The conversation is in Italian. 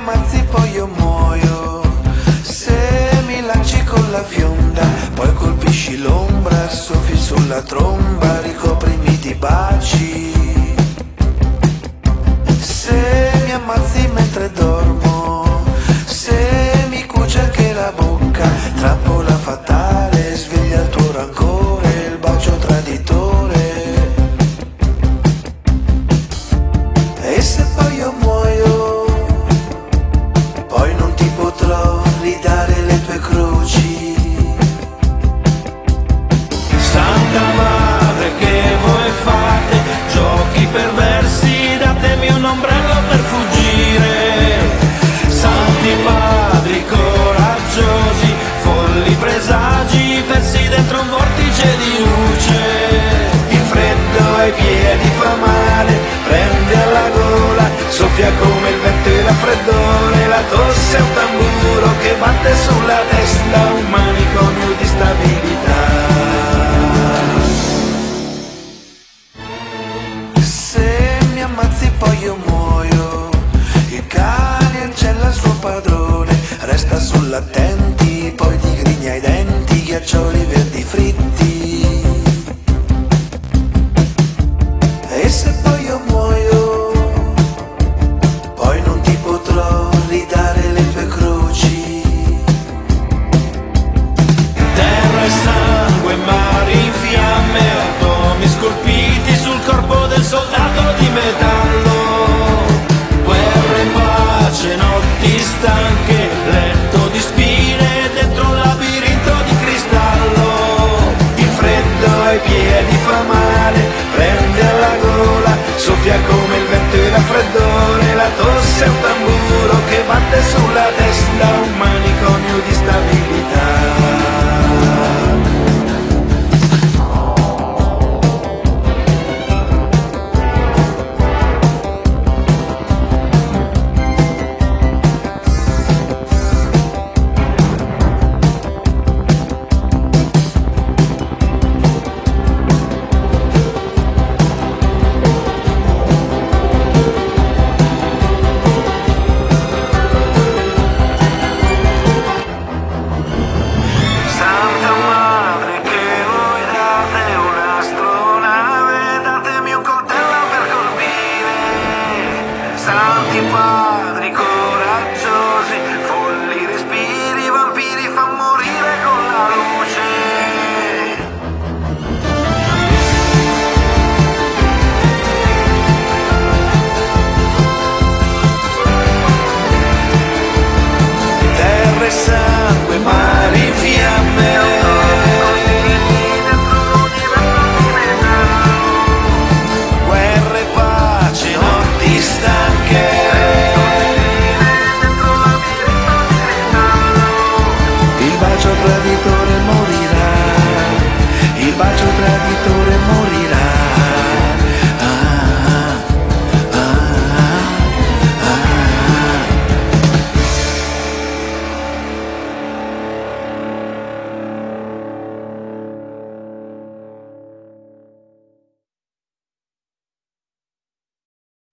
ammazzi poi io muoio. Se mi lanci con la fionda, poi colpisci l'ombra, soffi sulla tromba, ricoprimi di baci. Se mi ammazzi mentre dormo, se mi cuci anche la bocca, trappola fatale, sveglia il tuo rancore, il bacio traditore. E se poi io muoio, poi non ti potrò ridare le tue croci. Santa Madre, che voi fate? Giochi perversi, datemi un ombrello per fuggire. Santi padri coraggiosi, folli presagi, persi dentro un vortice di luce. Il freddo ai piedi fa male, prende alla gola, soffia come il vento e il raffreddore. La tosse è un tamburo che batte sulla testa, un manicomio di stabilità. Se mi ammazzi poi io muoio, il cane ancella il suo padrone, resta sull'attenti, poi ti grigna i denti, ghiaccioli verdi fritti. E se poi io muoio, poi non ti potrò ridare le tue croci. Terra e sangue, mari in fiamme, atomi scolpiti sul corpo del soldato di metallo. Guerra e pace, notti stanche, letto di spine dentro un labirinto di cristallo. Il freddo ai piedi fa male, prende alla gola, soffia come il vento e il raffreddore. La tosse è un tamburo che batte sulla testa, un manicomio di stabilità. Santa Madre, che voi date un'astronave, datemi un coltello per colpire. Santi padri